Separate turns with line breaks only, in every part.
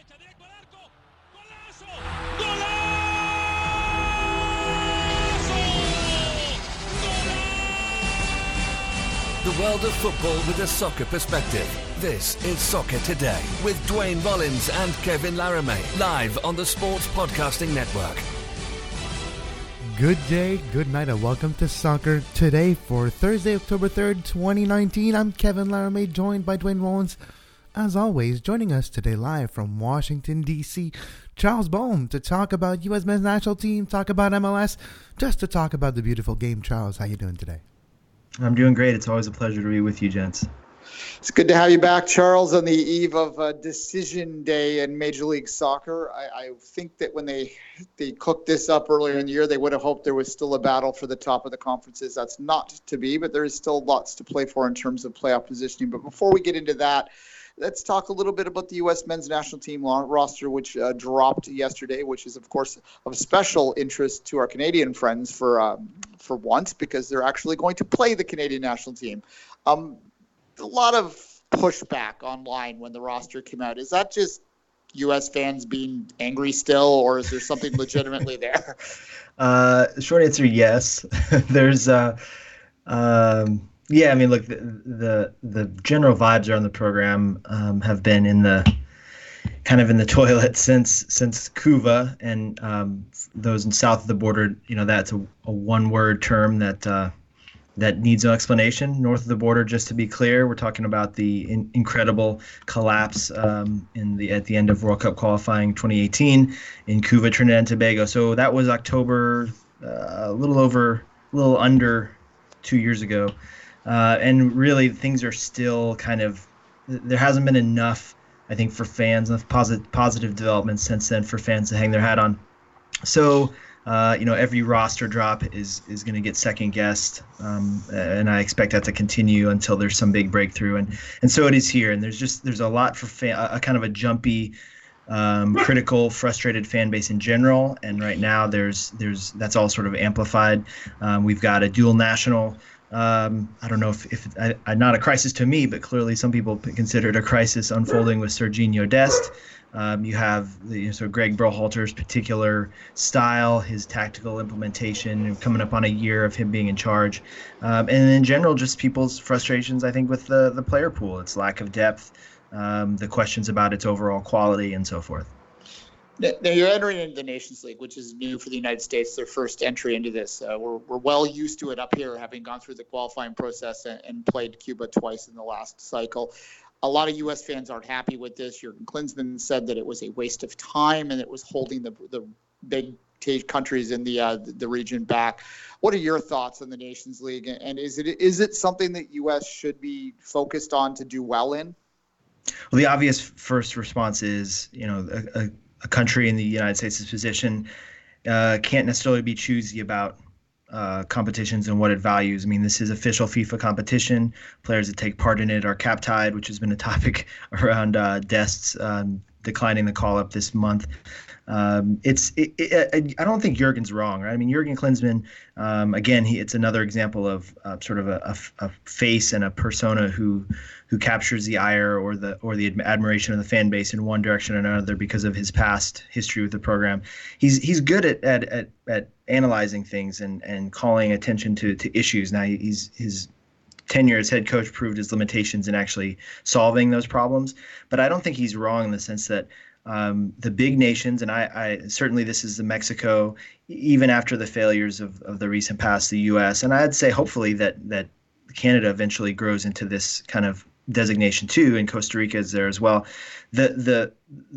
The world of football with a soccer perspective. This is Soccer Today with Dwayne Mullins and Kevin Laramie, live on the Sports Podcasting Network.
Good day, good night, and welcome to Soccer Today for Thursday, October 3rd, 2019. I'm Kevin Laramie, joined by Dwayne Mullins. As always, joining us today live from Washington, D.C., Charles Boehm, to talk about U.S. men's national team, talk about MLS, just to talk about the beautiful game. Charles, how you doing today?
I'm doing great. It's always a pleasure to be with you, gents.
It's good to have you back, Charles, on the eve of decision day in Major League Soccer. I think that when they cooked this up earlier in the year, they would have hoped there was still a battle for the top of the conferences. That's not to be, but there is still lots to play for in terms of playoff positioning. But before we get into that, let's talk a little bit about the U.S. men's national team roster, which dropped yesterday, which is, of course, of special interest to our Canadian friends for once, because they're actually going to play the Canadian national team. A lot of pushback online when the roster came out. Is that just U.S. fans being angry still, or is there something legitimately there?
Short answer, yes. There's yeah, I mean, look, the general vibes around the program have been in the toilet since Cuba, and those in south of the border, you know, that's a one-word term that needs no explanation. North of the border, just to be clear, we're talking about the incredible collapse at the end of World Cup qualifying 2018 in Cuba, Trinidad and Tobago. So that was October, a little under 2 years ago. And really, things are still there hasn't been enough, I think, for fans, enough positive developments since then for fans to hang their hat on. So, every roster drop is going to get second guessed, and I expect that to continue until there's some big breakthrough, and so it is here. And there's a lot for a kind of a jumpy, critical, frustrated fan base in general. And right now that's all sort of amplified. We've got a dual national. I don't know if not a crisis to me, but clearly some people consider it a crisis unfolding with Sergiño Dest. You have Greg Berhalter's particular style, his tactical implementation, coming up on a year of him being in charge. And in general, just people's frustrations, I think, with the player pool, its lack of depth, the questions about its overall quality, and so forth.
Now you're entering into the Nations League, which is new for the United States, their first entry into this. We're well used to it up here, having gone through the qualifying process and played Cuba twice in the last cycle. A lot of U.S. fans aren't happy with this. Jurgen Klinsmann said that it was a waste of time and it was holding the big countries in the region back. What are your thoughts on the Nations League, and is it something that U.S. should be focused on to do well in?
Well, the obvious first response is, a country in the United States' position can't necessarily be choosy about competitions and what it values. I mean, this is official FIFA competition. Players that take part in it are cap-tied, which has been a topic around Dest's declining the call-up this month. I don't think Jurgen's wrong, right? I mean, Jurgen Klinsmann, again, it's another example of sort of a face and a persona who captures the ire or the admiration of the fan base in one direction or another because of his past history with the program. He's good at analyzing things and calling attention to issues. Now his tenure as head coach proved his limitations in actually solving those problems, but I don't think he's wrong in the sense that the big nations, and I certainly this is the Mexico, even after the failures of the recent past, the U.S., and I'd say hopefully that Canada eventually grows into this kind of designation too, and Costa Rica is there as well. The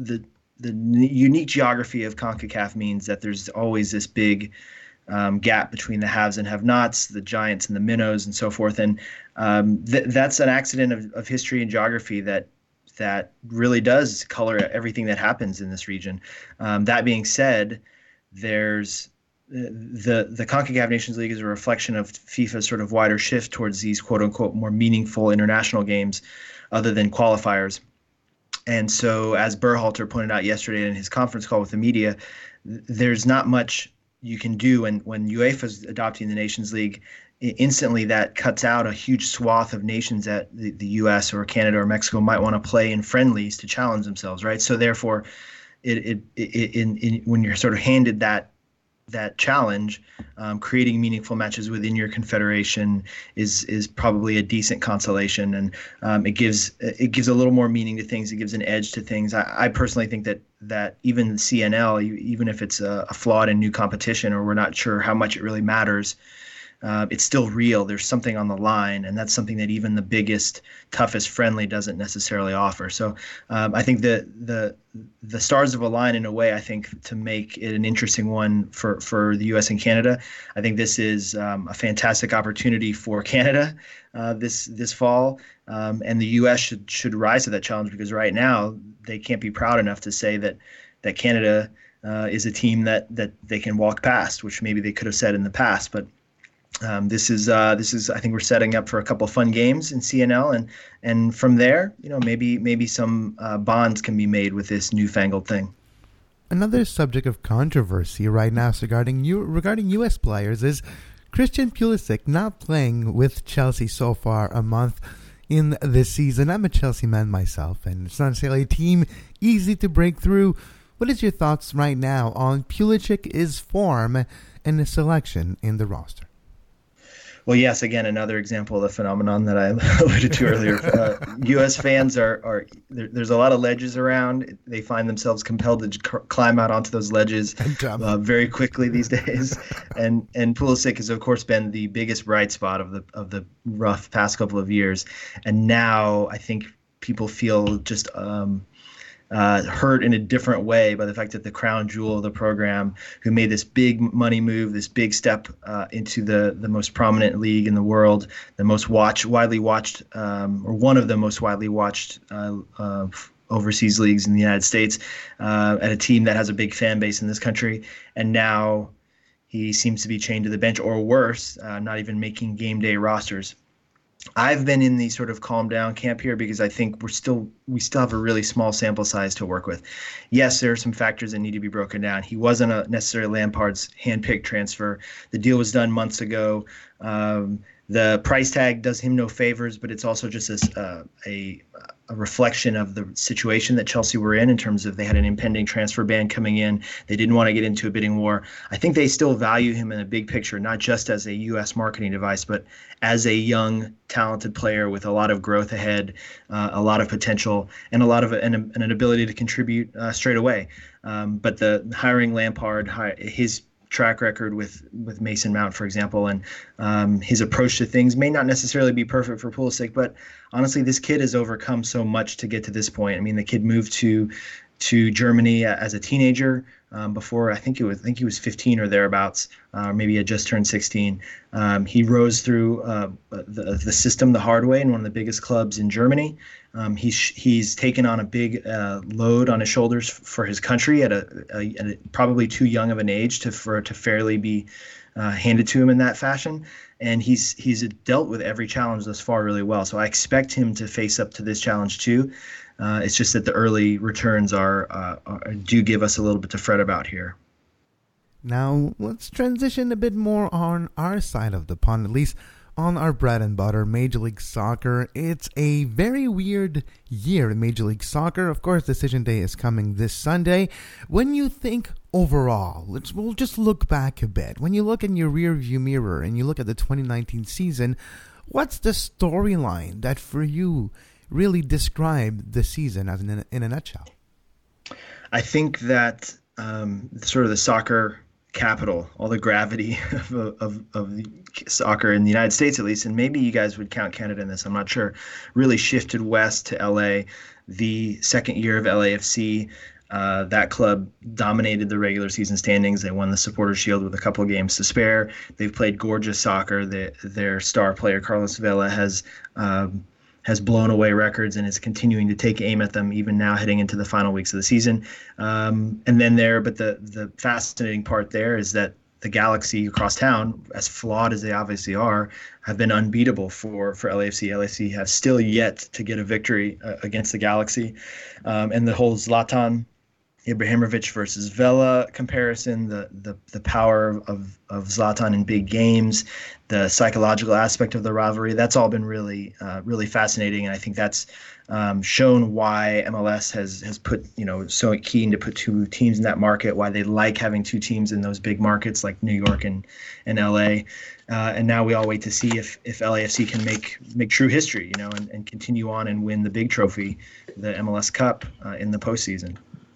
unique geography of CONCACAF means that there's always this big gap between the haves and have-nots, the giants and the minnows, and so forth. And that's an accident of history and geography that really does color everything that happens in this region. That being said, there's the CONCACAF Nations League is a reflection of FIFA's sort of wider shift towards these quote-unquote more meaningful international games other than qualifiers. And so, as Berhalter pointed out yesterday in his conference call with the media, there's not much you can do when UEFA's adopting the Nations League. instantly that cuts out a huge swath of nations that the U.S. or Canada or Mexico might want to play in friendlies to challenge themselves, right? So therefore, when you're sort of handed that challenge, creating meaningful matches within your confederation is probably a decent consolation, and it gives a little more meaning to things. It gives an edge to things. I personally think that even CNL, even if it's a flawed and new competition, or we're not sure how much it really matters, it's still real. There's something on the line, and that's something that even the biggest, toughest friendly doesn't necessarily offer. So I think the stars have aligned in a way, I think, to make it an interesting one for the U.S. and Canada. I think this is a fantastic opportunity for Canada this fall, and the U.S. should rise to that challenge, because right now they can't be proud enough to say that Canada is a team that they can walk past, which maybe they could have said in the past, but. This is I think we're setting up for a couple of fun games in CNL, and from there, maybe some bonds can be made with this newfangled thing.
Another subject of controversy right now regarding U.S. players is Christian Pulisic not playing with Chelsea so far a month in this season. I'm a Chelsea man myself, and it's not necessarily a team easy to break through. What is your thoughts right now on Pulisic's form and his selection in the roster?
Well, yes, again, another example of the phenomenon that I alluded to earlier. U.S. fans are there's a lot of ledges around. They find themselves compelled to climb out onto those ledges very quickly these days. And Pulisic has, of course, been the biggest bright spot of the rough past couple of years. And now I think people feel just hurt in a different way by the fact that the crown jewel of the program, who made this big money move, this big step into the most prominent league in the world, the most widely watched, or one of the most widely watched overseas leagues in the United States, at a team that has a big fan base in this country, and now he seems to be chained to the bench, or worse, not even making game day rosters. I've been in the sort of calm down camp here, because I think we still have a really small sample size to work with. Yes, there are some factors that need to be broken down. He wasn't necessarily Lampard's handpicked transfer. The deal was done months ago. The price tag does him no favors, but it's also just a reflection of the situation that Chelsea were in terms of they had an impending transfer ban coming in. They didn't want to get into a bidding war. I think they still value him in a big picture, not just as a U.S. marketing device, but as a young, talented player with a lot of growth ahead, a lot of potential, and an ability to contribute straight away. But the hiring Lampard, his track record with Mason Mount, for example, and his approach to things may not necessarily be perfect for Pulisic, but honestly, this kid has overcome so much to get to this point. I mean, the kid moved to Germany as a teenager. Before I think he was 15 or thereabouts, maybe had just turned 16. He rose through the system the hard way in one of the biggest clubs in Germany. He's taken on a big load on his shoulders for his country at a probably too young of an age to fairly be handed to him in that fashion. And he's dealt with every challenge thus far really well. So I expect him to face up to this challenge too. It's just that the early returns do give us a little bit to fret about here.
Now, let's transition a bit more on our side of the pond, at least on our bread and butter, Major League Soccer. It's a very weird year in Major League Soccer. Of course, Decision Day is coming this Sunday. When you think overall, we'll just look back a bit. When you look in your rearview mirror and you look at the 2019 season, what's the storyline that for you really describe the season as in a nutshell?
I think that sort of the soccer capital, all the gravity of soccer in the United States, at least, and maybe you guys would count Canada in this, I'm not sure, really shifted west to LA. The second year of LAFC, that club dominated the regular season standings. They won the Supporters' Shield with a couple of games to spare. They've played gorgeous soccer. Their star player, Carlos Vela, has blown away records and is continuing to take aim at them even now heading into the final weeks of the season. But the fascinating part there is that the Galaxy across town, as flawed as they obviously are, have been unbeatable for LAFC. LAFC have still yet to get a victory against the Galaxy. And the whole Zlatan Ibrahimovic versus Vela comparison, the power of Zlatan in big games, the psychological aspect of the rivalry. That's all been really fascinating, and I think that's shown why MLS has put, so keen to put two teams in that market, why they like having two teams in those big markets like New York and LA. And now we all wait to see if LAFC can make true history, and continue on and win the big trophy, the MLS Cup, in the postseason.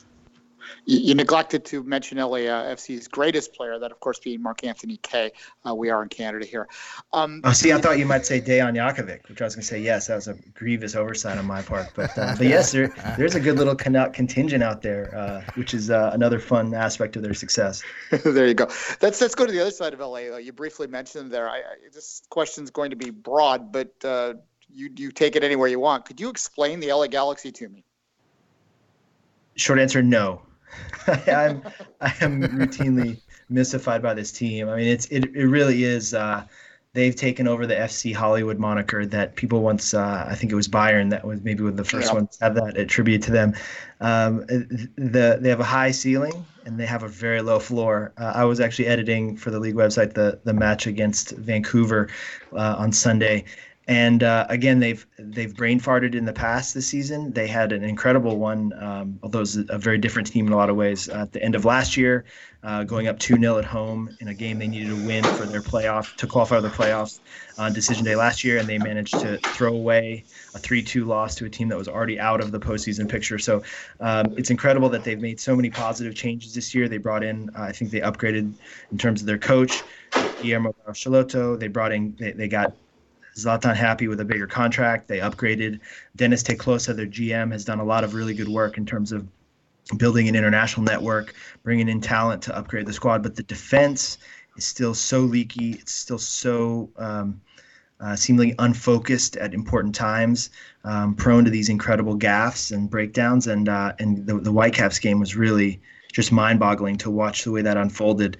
You neglected to mention LAFC's greatest player, that of course being Mark-Anthony Kaye. We are in Canada here.
I thought you might say Dejan Jakovic, which I was going to say, yes, that was a grievous oversight on my part. But yes, there's a good little contingent out there, which is another fun aspect of their success.
There you go. Let's go to the other side of LA. You briefly mentioned there. This question's going to be broad, but you take it anywhere you want. Could you explain the LA Galaxy to me?
Short answer, no. I am routinely mystified by this team. I mean, it really is. They've taken over the FC Hollywood moniker that people once, I think it was Bayern that was maybe one of the first ones to have that attributed to them. They have a high ceiling and they have a very low floor. I was actually editing for the league website the match against Vancouver on Sunday. And again, they've brain farted in the past this season. They had an incredible one, although it was a very different team in a lot of ways. At the end of last year, going up 2-0 at home in a game they needed to win for their playoff to qualify for the playoffs on decision day last year, and they managed to throw away a 3-2 loss to a team that was already out of the postseason picture. So it's incredible that they've made so many positive changes this year. They brought in, I think they upgraded in terms of their coach, Guillermo Barcelotto. They got Zlatan happy with a bigger contract. They upgraded. Dennis Teclosa, their GM, has done a lot of really good work in terms of building an international network, bringing in talent to upgrade the squad. But the defense is still so leaky. It's still so seemingly unfocused at important times, prone to these incredible gaffes and breakdowns. And the Whitecaps game was really just mind-boggling to watch the way that unfolded.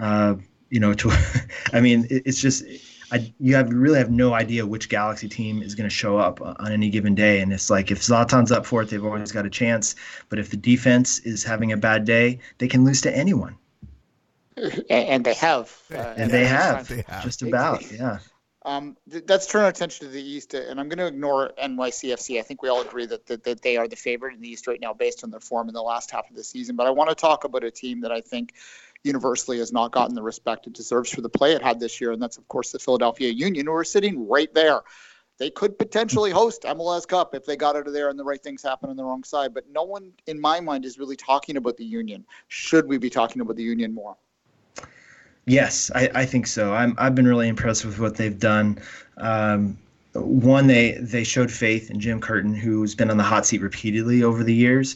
It's just. You really have no idea which Galaxy team is going to show up on any given day. And it's like if Zlatan's up for it, they've always got a chance. But if the defense is having a bad day, they can lose to anyone.
And they have.
They have. Just about, yeah.
Let's turn our attention to the East, and I'm going to ignore NYCFC. I think we all agree that they are the favorite in the East right now based on their form in the last half of the season. But I want to talk about a team that I think universally has not gotten the respect it deserves for the play it had this year, and that's, of course, the Philadelphia Union, who are sitting right there. They could potentially host MLS Cup if they got out of there and the right things happen on the wrong side, but no one, in my mind, is really talking about the Union. Should we be talking about the Union more?
Yes, I think so. I've been really impressed with what they've done. One, they showed faith in Jim Curtin, who's been on the hot seat repeatedly over the years.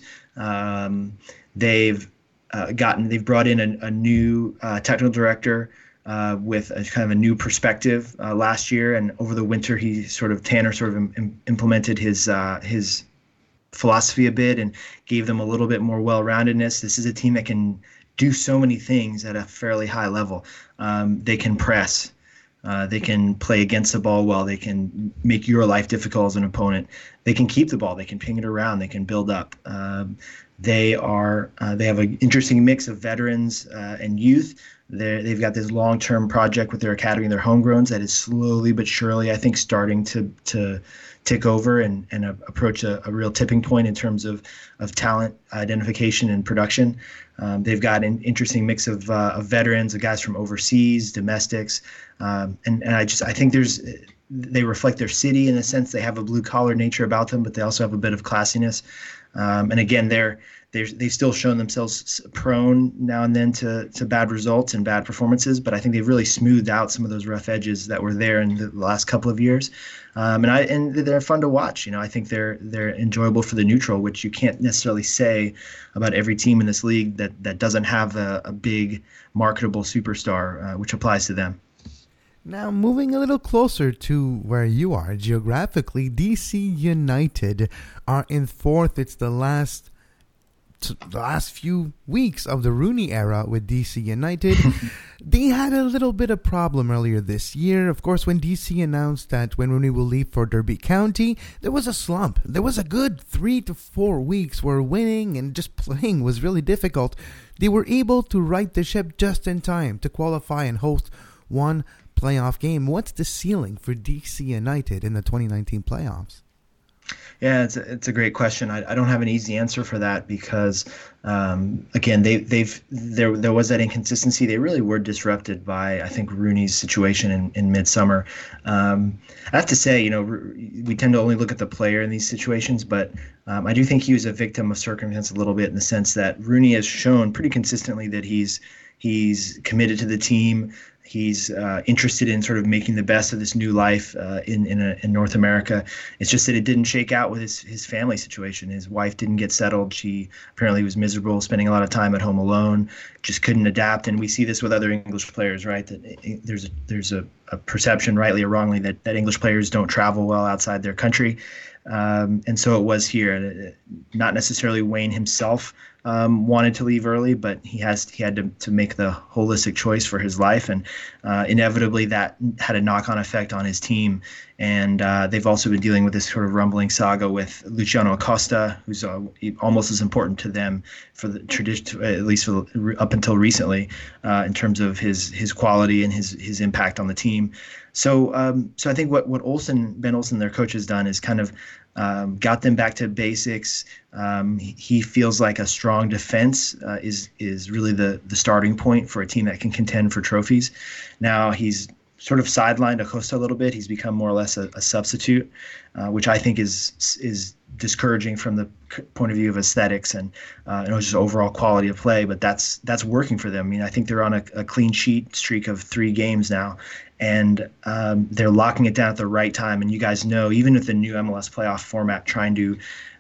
They've brought in a new technical director with a kind of a new perspective last year, and over the winter Tanner implemented his philosophy a bit and gave them a little bit more well-roundedness. This is a team that can do so many things at a fairly high level. They can press. They can play against the ball well. They can make your life difficult as an opponent. They can keep the ball. They can ping it around. They can build up. They have an interesting mix of veterans and youth. They've got this long-term project with their academy and their homegrowns that is slowly but surely, I think, starting to tick over and approach a real tipping point in terms of talent identification and production. They've got an interesting mix of veterans, of guys from overseas, domestics, and I think they reflect their city in a sense. They have a blue-collar nature about them, but they also have a bit of classiness. And again, they've still shown themselves prone now and then to bad results and bad performances, but I think they've really smoothed out some of those rough edges that were there in the last couple of years. And they're fun to watch. I think they're enjoyable for the neutral, which you can't necessarily say about every team in this league that doesn't have a big marketable superstar, which applies to them.
Now, moving a little closer to where you are geographically, DC United are in fourth. It's the last few weeks of the Rooney era with DC United. They had a little bit of problem earlier this year. Of course, when DC announced that Wayne Rooney will leave for Derby County, there was a slump. There was a good 3 to 4 weeks where winning and just playing was really difficult. They were able to right the ship just in time to qualify and host one playoff game. What's the ceiling for DC United in the 2019 playoffs?
Yeah, it's a great question. I don't have an easy answer for that because, again, there was that inconsistency. They really were disrupted by, I think, Rooney's situation in midsummer. I have to say, we tend to only look at the player in these situations, but I do think he was a victim of circumstance a little bit in the sense that Rooney has shown pretty consistently that he's committed to the team. He's interested in sort of making the best of this new life in North America. It's just that it didn't shake out with his family situation. His wife didn't get settled. She apparently was miserable, spending a lot of time at home alone, just couldn't adapt. And we see this with other English players, right? That there's a perception, rightly or wrongly, that English players don't travel well outside their country. And so it was here. Not necessarily Wayne himself wanted to leave early, but he had to make the holistic choice for his life, and inevitably that had a knock-on effect on his team. And they've also been dealing with this sort of rumbling saga with Luciano Acosta, who's almost as important to them for the tradition, at least up until recently, in terms of his quality and his impact on the team. So I think what Ben Olsen, their coach, has done is kind of got them back to basics. He feels like a strong defense is really the starting point for a team that can contend for trophies. Now he's sort of sidelined Acosta a little bit. He's become more or less a substitute, which I think is discouraging from the point of view of aesthetics and just overall quality of play. But that's working for them. I mean, I think they're on a clean sheet streak of 3 games now, and they're locking it down at the right time. And you guys know, even with the new MLS playoff format trying to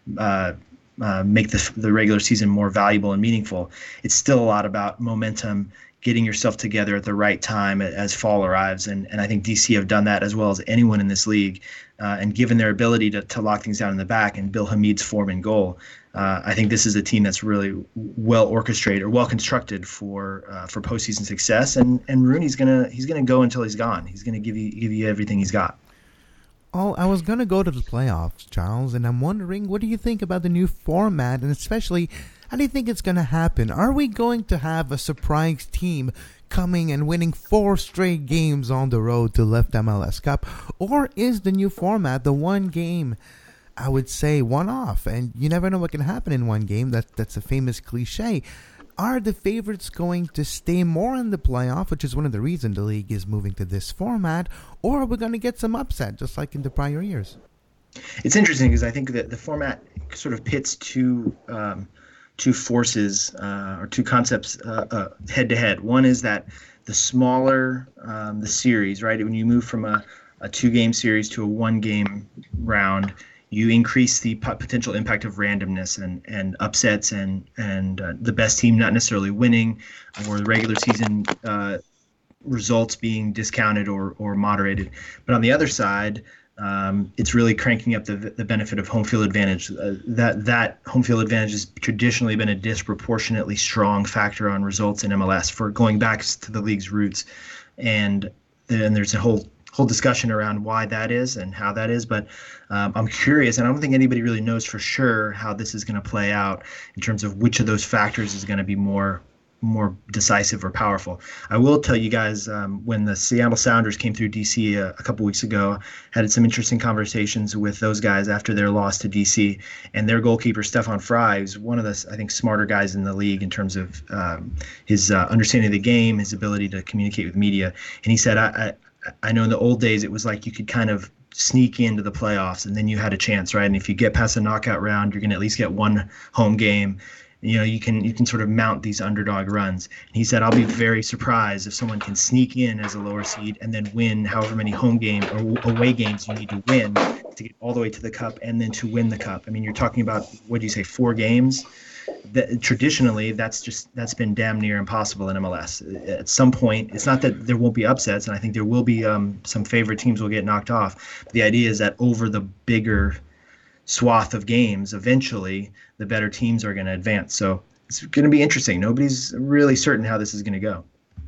make the regular season more valuable and meaningful, it's still a lot about momentum, getting yourself together at the right time as fall arrives. And I think DC have done that as well as anyone in this league. And given their ability to lock things down in the back and Bill Hamid's form and goal, I think this is a team that's really well orchestrated or well constructed for postseason success. And Rooney's gonna go until he's gone. He's gonna give you everything he's got.
Oh, I was going to go to the playoffs, Charles, and I'm wondering, what do you think about the new format, and especially, how do you think it's going to happen? Are we going to have a surprise team coming and winning 4 straight games on the road to lift MLS Cup, or is the new format the one game, I would say, one-off, and you never know what can happen in one game? That's a famous cliche. Are the favorites going to stay more in the playoff, which is one of the reasons the league is moving to this format, or are we going to get some upset, just like in the prior years?
It's interesting because I think that the format sort of pits two forces or two concepts head to head. One is that the smaller the series, right? When you move from a 2-game series to a 1-game round, you increase the potential impact of randomness and upsets and the best team not necessarily winning, or the regular season results being discounted or moderated. But on the other side, it's really cranking up the benefit of home field advantage. That home field advantage has traditionally been a disproportionately strong factor on results in MLS for going back to the league's roots. And there's a whole discussion around why that is and how that is, but I'm curious, and I don't think anybody really knows for sure how this is going to play out in terms of which of those factors is going to be more decisive or powerful. I will tell you guys, when the Seattle Sounders came through DC a couple weeks ago, had some interesting conversations with those guys after their loss to DC, and their goalkeeper Stefan Frei is one of the, I think, smarter guys in the league in terms of his understanding of the game, his ability to communicate with media. And he said, I know in the old days it was like you could kind of sneak into the playoffs and then you had a chance, right? And if you get past the knockout round, you're going to at least get one home game. You can sort of mount these underdog runs. And he said, I'll be very surprised if someone can sneak in as a lower seed and then win however many home game or away games you need to win to get all the way to the cup and then to win the cup. I mean, you're talking about, what do you say, 4 games? Traditionally, that's been damn near impossible in MLS. At some point, it's not that there won't be upsets, and I think there will be some favorite teams will get knocked off. But the idea is that over the bigger swath of games, eventually the better teams are going to advance. So it's going to be interesting. Nobody's really certain how this is going to go.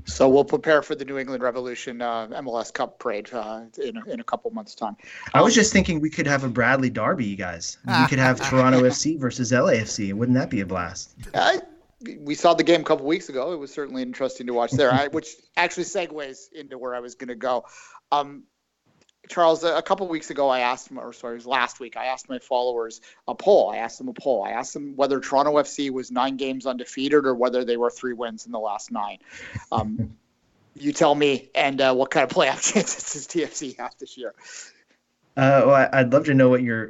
So we'll prepare for the New England Revolution MLS Cup parade in a couple months' time.
I was just thinking we could have a Bradley Derby, you guys. We could have Toronto FC versus LAFC. Wouldn't that be a blast?
We saw the game a couple weeks ago. It was certainly interesting to watch there, which actually segues into where I was going to go. Charles, a couple weeks ago, it was last week, I asked my followers a poll. I asked them whether Toronto FC was 9 games undefeated or whether they were 3 wins in the last 9. You tell me, and what kind of playoff chances does TFC have this year?
Well, I'd love to know what your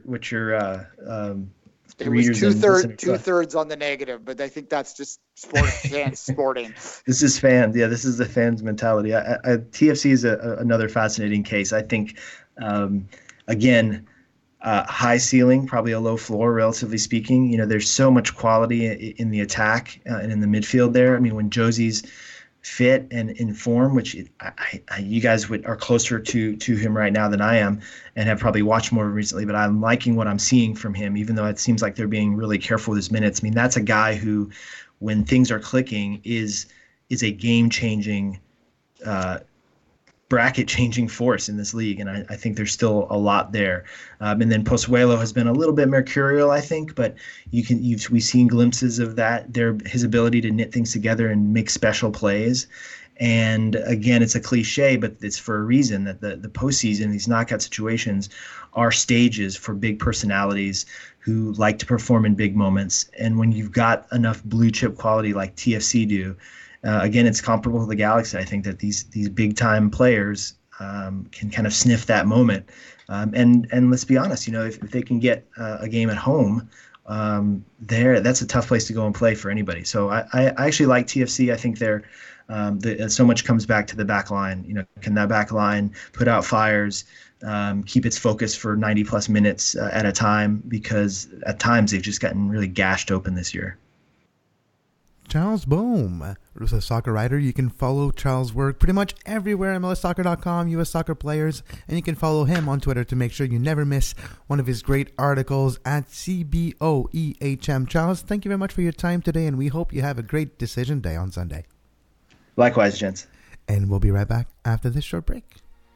it was two-thirds on the negative, but I think that's just fans sporting.
This is fans. Yeah, this is the fans' mentality. TFC is another fascinating case. I think, again, high ceiling, probably a low floor, relatively speaking. There's so much quality in the attack and in the midfield there. I mean, when Josie's fit and in form, which you guys are closer to him right now than I am and have probably watched more recently, but I'm liking what I'm seeing from him, even though it seems like they're being really careful with his minutes. I mean, that's a guy who, when things are clicking, is a game-changing, bracket-changing force in this league, and I think there's still a lot there. And then Pozuelo has been a little bit mercurial, I think, but we've seen glimpses of that. His ability to knit things together and make special plays. And again, it's a cliche, but it's for a reason that the postseason, these knockout situations, are stages for big personalities who like to perform in big moments. And when you've got enough blue chip quality like TFC do, again, it's comparable to the Galaxy. I think that these big time players can kind of sniff that moment. And let's be honest, if they can get a game at home, that's a tough place to go and play for anybody. So I actually like TFC. I think they're so much comes back to the back line. Can that back line put out fires, keep its focus for 90 plus minutes at a time? Because at times they've just gotten really gashed open this year.
Charles Bohm, who's a soccer writer. You can follow Charles' work pretty much everywhere, MLSsoccer.com, US Soccer Players, and you can follow him on Twitter to make sure you never miss one of his great articles at CBOEHM. Charles, thank you very much for your time today, and we hope you have a great decision day on Sunday.
Likewise, gents.
And we'll be right back after this short break.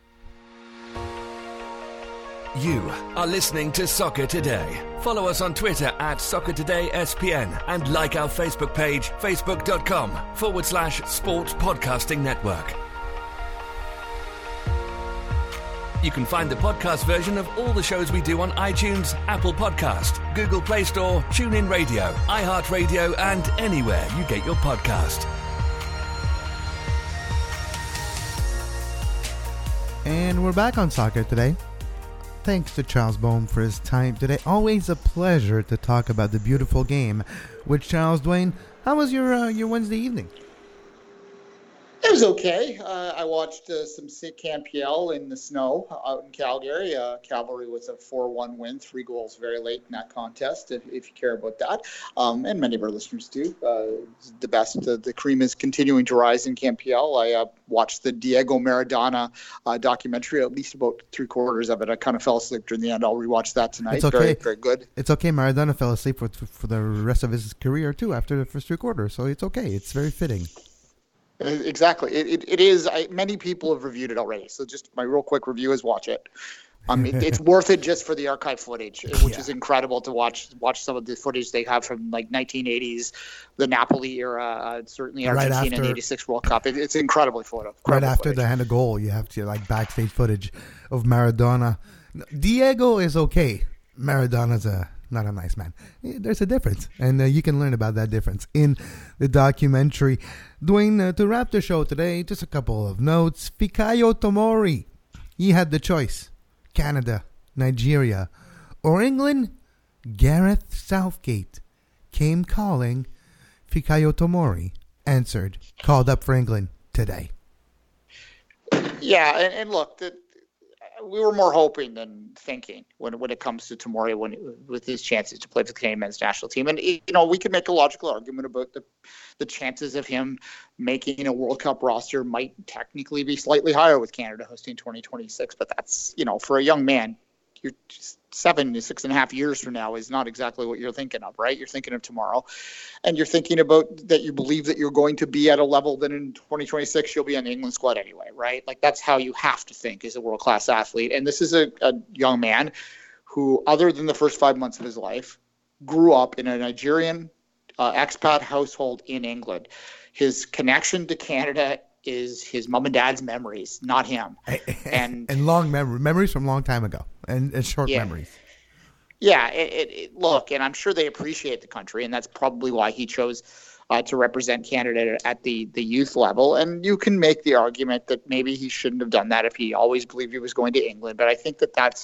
You are listening to Soccer Today. Follow us on Twitter at SoccerTodaySPN and like our Facebook page, facebook.com/Sports Podcasting Network. You can find the podcast version of all the shows we do on iTunes, Apple Podcast, Google Play Store, TuneIn Radio, iHeartRadio, and anywhere you get your podcast.
And we're back on Soccer Today. Thanks to Charles Bohm for his time today. Always a pleasure to talk about the beautiful game with Charles. Dwayne, how was your Wednesday evening?
It was okay. I watched some sick CanPL in the snow out in Calgary. Cavalry was a 4-1 win, 3 goals very late in that contest, if you care about that. And many of our listeners do. The best. The cream is continuing to rise in CanPL. I watched the Diego Maradona documentary, at least about 3/4 of it. I kind of fell asleep during the end. I'll rewatch that tonight.
It's okay.
Very, very good.
It's okay. Maradona fell asleep for the rest of his career, too, after the first 3/4. So it's okay. It's very fitting.
Exactly. It is. Many people have reviewed it already. So just my real quick review is watch it. It's worth it just for the archive footage, which is incredible to watch some of the footage they have from like 1980s, the Napoli era, certainly Argentina in the 86 World Cup. It's incredibly
Right after
footage.
the hand of goal, you have to backstage footage of Maradona. Diego is okay. Maradona's not a nice man. There's a difference, and you can learn about that difference in the documentary. Dwayne, to wrap the show today, just a couple of notes. Fikayo Tomori, he had the choice. Canada, Nigeria, or England. Gareth Southgate came calling. Fikayo Tomori answered, called up for England today.
Yeah, and look, we were more hoping than thinking when it comes to Tomori with his chances to play for the Canadian men's national team. And, we could make a logical argument about the chances of him making a World Cup roster might technically be slightly higher with Canada hosting 2026. But that's, for a young man, 6.5 years from now is not exactly what you're thinking of, right? You're thinking of tomorrow, and you're thinking about that you believe that you're going to be at a level that in 2026 you'll be on the England squad anyway, right? Like that's how you have to think as a world-class athlete. And this is a young man who, other than the first 5 months of his life, grew up in a Nigerian expat household in England. His connection to Canada is his mom and dad's memories, not him. And
long memories from a long time ago, and short memories.
Yeah, look, and I'm sure they appreciate the country, and that's probably why he chose to represent Canada at the youth level. And you can make the argument that maybe he shouldn't have done that if he always believed he was going to England. But I think that's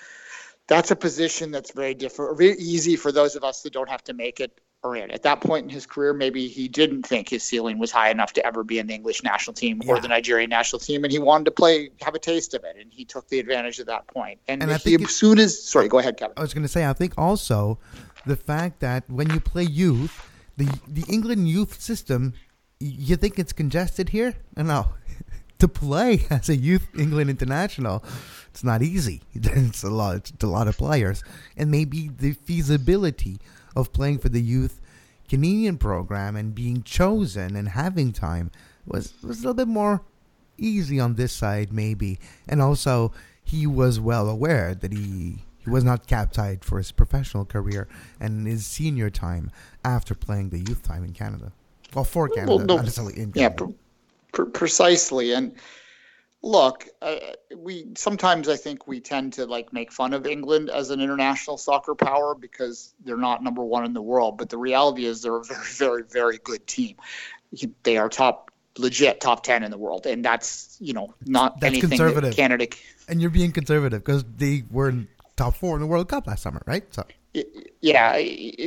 a position that's very different, very easy for those of us that don't have to make it or in. At that point in his career, maybe he didn't think his ceiling was high enough to ever be in the English national team or the Nigerian national team, and he wanted to have a taste of it, and he took the advantage of that point. And I think sorry, go ahead, Kevin.
I was going to say, I think also the fact that when you play youth, the England youth system, you think it's congested here? No. To play as a youth England international, it's not easy. It's a lot of players, and maybe the feasibility of playing for the youth Canadian program and being chosen and having time was a little bit more easy on this side, maybe. And also, he was well aware that he was not cap-tied for his professional career and his senior time after playing the youth time in Canada. Well, for Canada, not necessarily in Canada.
Yeah, precisely. And look, sometimes I think we tend to make fun of England as an international soccer power because they're not number one in the world. But the reality is they're a very, very, very good team. They are legit top 10 in the world. And that's, not
that's
anything
conservative.
That Canada.
And you're being conservative because they were in top 4 in the World Cup last summer, right? So.
Yeah,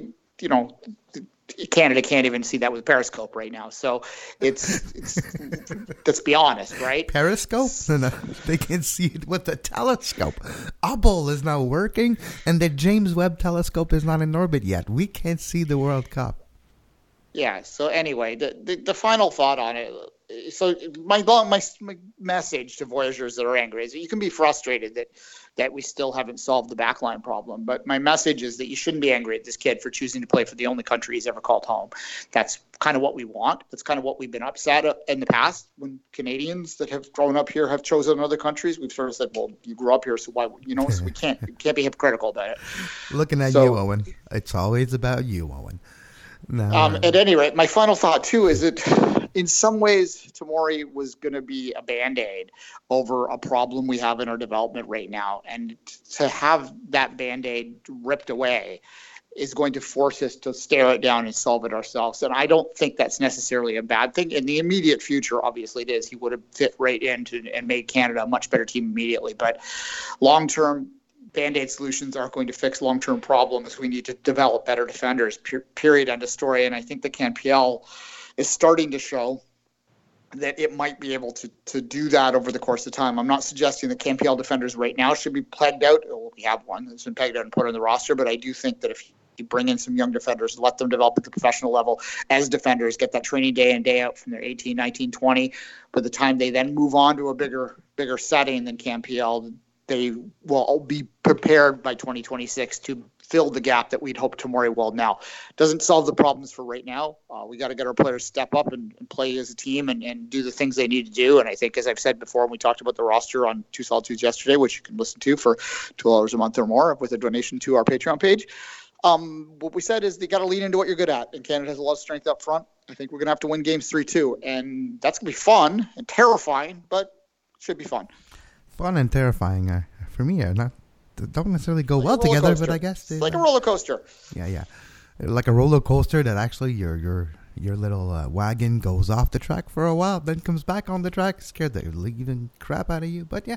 Canada can't even see that with Periscope right now. So it's let's be honest, right?
Periscope? No, they can see it with the telescope. Hubble is not working, and the James Webb telescope is not in orbit yet. We can't see the World Cup.
Yeah. So anyway, the final thought on it. So my message to Voyageurs that are angry is that you can be frustrated that we still haven't solved the backline problem. But my message is that you shouldn't be angry at this kid for choosing to play for the only country he's ever called home. That's kind of what we want. That's kind of what we've been upset at in the past when Canadians that have grown up here have chosen other countries. We've sort of said, well, you grew up here, so why, so we can't be hypocritical about it.
Looking at you, Owen. It's always about you, Owen. No.
At any rate, my final thought, too, is that in some ways, Tomori was going to be a Band-Aid over a problem we have in our development right now. And to have that Band-Aid ripped away is going to force us to stare it down and solve it ourselves. And I don't think that's necessarily a bad thing. In the immediate future, obviously it is. He would have fit right into and made Canada a much better team immediately. But long-term, Band-Aid solutions aren't going to fix long-term problems. We need to develop better defenders, period, end of story. And I think the CanPL is starting to show that it might be able to do that over the course of time. I'm not suggesting that CanPL defenders right now should be pegged out. Well, we have one that's been pegged out and put on the roster, but I do think that if you bring in some young defenders, let them develop at the professional level as defenders, get that training day in, day out from their 18, 19, 20, by the time they then move on to a bigger setting than CanPL, they will be prepared by 2026 to fill the gap that we'd hope Tomori will now. Doesn't solve the problems for right now. We got to get our players step up and play as a team and do the things they need to do. And I think, as I've said before, when we talked about the roster on Two Solitudes yesterday, which you can listen to for $2 a month or more with a donation to our Patreon page, what we said is they got to lean into what you're good at. And Canada has a lot of strength up front. I think we're going to have to win games 3-2. And that's going to be fun and terrifying, but it should be fun.
Fun and terrifying for me don't necessarily go well together, but I guess
it's like a roller coaster.
Yeah, like a roller coaster that actually your little wagon goes off the track for a while, then comes back on the track, scared the living crap out of you. But yeah,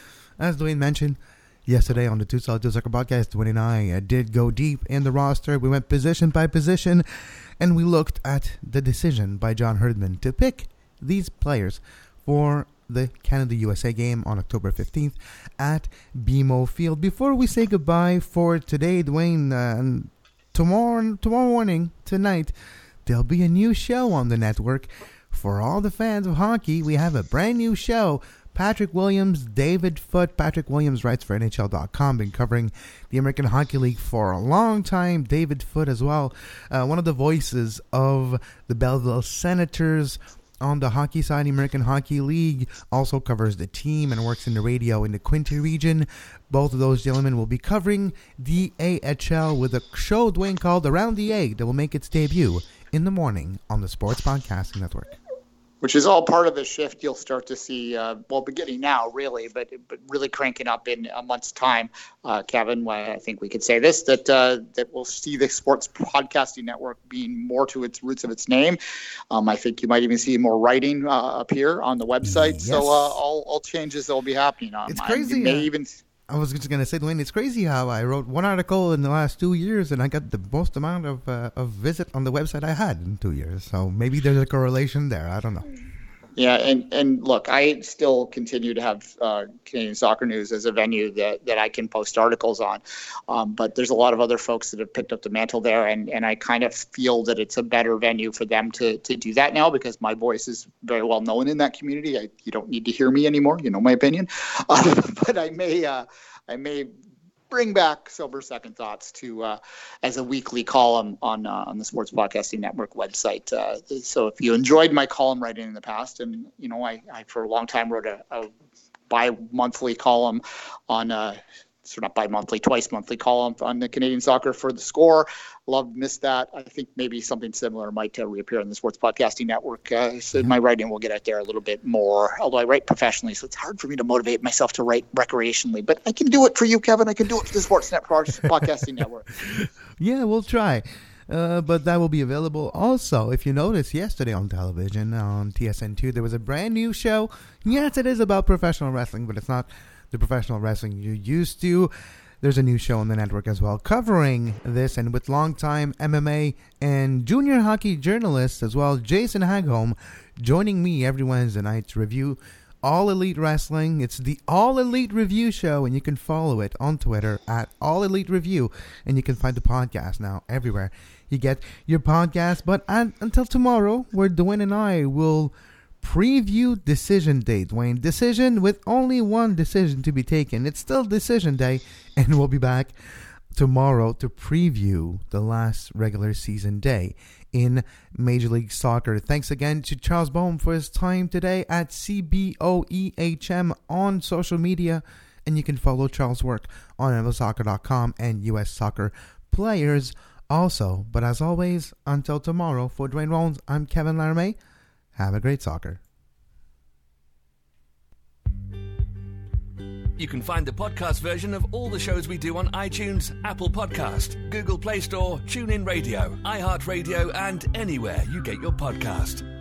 as Dwayne mentioned yesterday on the Two Solitudes Soccer Podcast, Dwayne and I did go deep in the roster. We went position by position, and we looked at the decision by John Herdman to pick these players for the Canada-USA game on October 15th at BMO Field. Before we say goodbye for today, Dwayne, tomorrow morning, tonight, there'll be a new show on the network. For all the fans of hockey, we have a brand new show, Patrick Williams, David Foote. Patrick Williams writes for NHL.com, been covering the American Hockey League for a long time. David Foote as well, one of the voices of the Belleville Senators on the hockey side. The American Hockey League also covers the team and works in the radio in the Quinte region. Both of those gentlemen will be covering the AHL with a show, Dwayne, called Around the Egg that will make its debut in the morning on the Sports Podcasting Network.
Which is all part of the shift you'll start to see, beginning now, really, but really cranking up in a month's time. Kevin, I think we could say this, that we'll see the Sports Podcasting Network being more to its roots of its name. I think you might even see more writing appear on the website. Yes. So all changes that will be happening.
It's crazy. I was just going to say, Dwayne, it's crazy how I wrote one article in the last 2 years and I got the most amount of visit on the website I had in 2 years. So maybe there's a correlation there. I don't know.
Yeah, and look, I still continue to have Canadian Soccer News as a venue that I can post articles on. But there's a lot of other folks that have picked up the mantle there, and I kind of feel that it's a better venue for them to do that now because my voice is very well known in that community. You don't need to hear me anymore. You know my opinion. But I may bring back Sober Second Thoughts to as a weekly column on the Sports Podcasting Network website. So if you enjoyed my column writing in the past, and I for a long time wrote a bi-monthly column on not bi-monthly, twice monthly column on the Canadian Soccer for The Score. Missed that. I think maybe something similar might reappear on the Sports Podcasting Network. So my writing will get out there a little bit more, although I write professionally, so it's hard for me to motivate myself to write recreationally. But I can do it for you, Kevin. I can do it for the Sports Podcasting Network.
Yeah, we'll try. But that will be available also. If you noticed yesterday on television, on TSN2, there was a brand new show. Yes, it is about professional wrestling, but it's not the professional wrestling you're used to. There's a new show on the network as well covering this, and with longtime MMA and junior hockey journalists as well, Jason Hagholm, joining me every Wednesday night to review All Elite Wrestling. It's the All Elite Review Show, and you can follow it on Twitter at All Elite Review, and you can find the podcast now everywhere you get your podcast. But until tomorrow, where Dwayne and I will preview Decision Day, Dwayne. Decision with only one decision to be taken. It's still Decision Day, and we'll be back tomorrow to preview the last regular season day in Major League Soccer. Thanks again to Charles Boehm for his time today at CBOEHM on social media, and you can follow Charles' work on MLSoccer.com and US Soccer Players also. But as always, until tomorrow, for Dwayne Rollins, I'm Kevin Laramie. Have a great soccer.
You can find the podcast version of all the shows we do on iTunes, Apple Podcast, Google Play Store, TuneIn Radio, iHeartRadio, and anywhere you get your podcast.